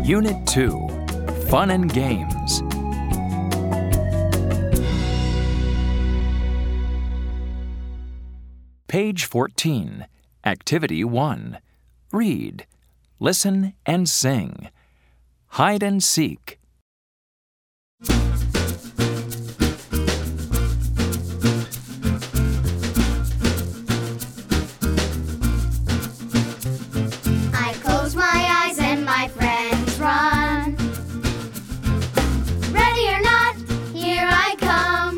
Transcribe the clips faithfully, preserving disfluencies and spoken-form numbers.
Unit two, Fun and Games. Page fourteen, Activity one. Read, listen, and sing. Hide and seek. I close my eyes and my friends run. Ready or not, here I come.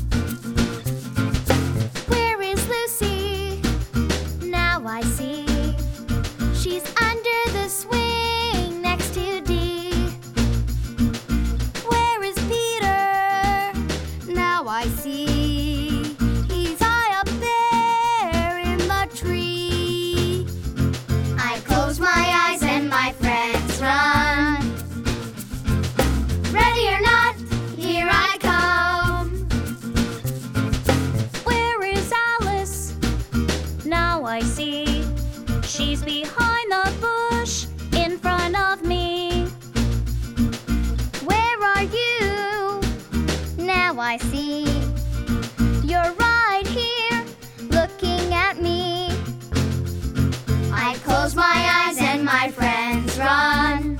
Where is Lucy? Now I see. She's under the swing next to Dee. Where is Peter? Now I see. He's high up there in the tree. I close my eyes and my friends run. Ready or not, here I come. Where is Alice? Now I see. She's behind the bush in front of me. Where are you? Now I see. You're right here, looking at me. I close my eyes and my friends run.